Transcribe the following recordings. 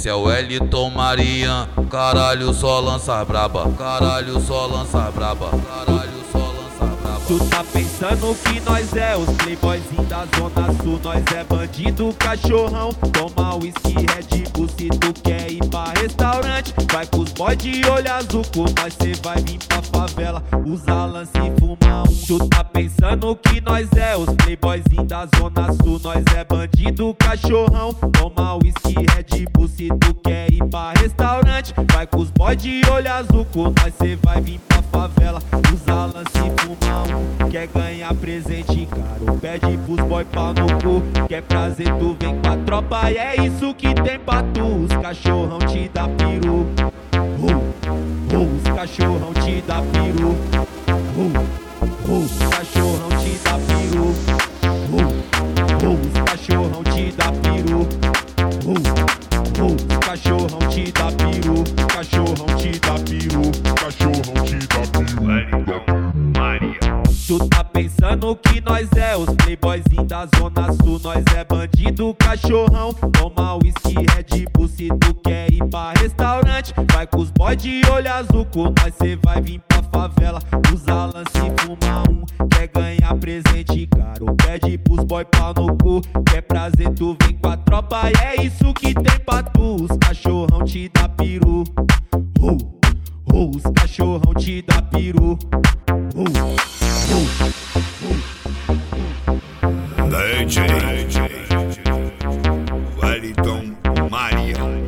Esse é o Wellington Marian, caralho só lança braba, caralho só lança braba, caralho só lança braba. Tu tá pensando que nós é os playboyzinhos da Zona Sul, nós é bandido, cachorrão. Toma whisky, Red Bull, se tu quer ir pra restaurante, vai com os boy de olho azul, com nós cê vai vir pra favela, usa lance e fuma um. Tu tá pensando que nós é os playboyzinhos da Zona Sul, nós é bandido, cachorrão. Toma whisky, Red Bull, se tu quer ir pra restaurante, vai com os boy de olho azul, com nós cê vai vir pra favela, usa lance e fuma um. Quer ganhar presente caro, pede pros boy pau no cu. Quer prazer, tu vem com a tropa e é isso que tem pra tu. Os cachorrão te dá peru, os cachorrão te dá peru, os cachorrão te dá peru, os cachorrão te dá peru, os cachorrão te dá peru, cachorrão te dá peru, cachorrão te dá peru. Tu tá pensando que nós é os playboyzinhos da Zona Sul, nós é bandido, cachorrão. Toma whisky, Red Bull, se tu quer ir pra restaurante, vai com os boy de olho azul, com nós cê vai vir pra favela, usa lance e fuma um. Quer ganhar presente caro, pede pros boy pau no cu. Quer prazer, tu vem com a tropa e é isso que tem pra tu. Os cachorrão te dá peru, os cachorrão te dá peru, DJ Wellington Marian.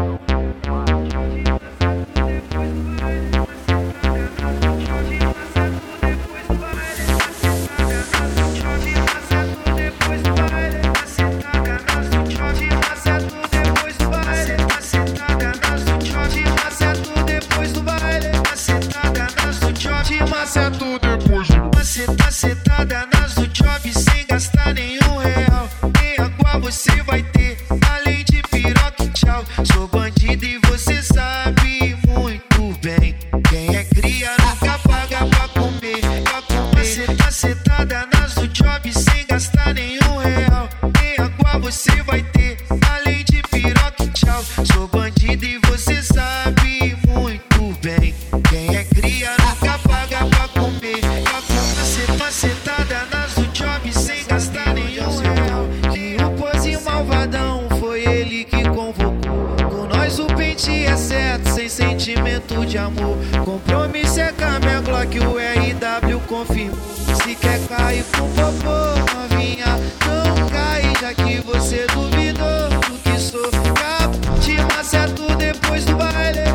Sentada nas do job sem gastar nenhum real. Nem água você vai ter, além de piroca e tchau. Sou bandido e você sabe muito bem. Quem é cria nunca paga pra comer, pra comer. Sentada nas do job sem gastar nenhum real. Nem água você vai ter, além de piroca e tchau. Sou bandido e você sabe muito bem. Quem é cria nunca paga pra comer, pra comer. Sentada nas do job sem gastar nenhum real. Que o pose malvadão foi ele que convocou. Com nós o pente é certo, sem sentimento de amor. Compromisso é com a minha Glock, o RW confirmou. Se quer cair com popô, novinha, não cai, já que você duvidou do que sou. Te maceto depois do baile.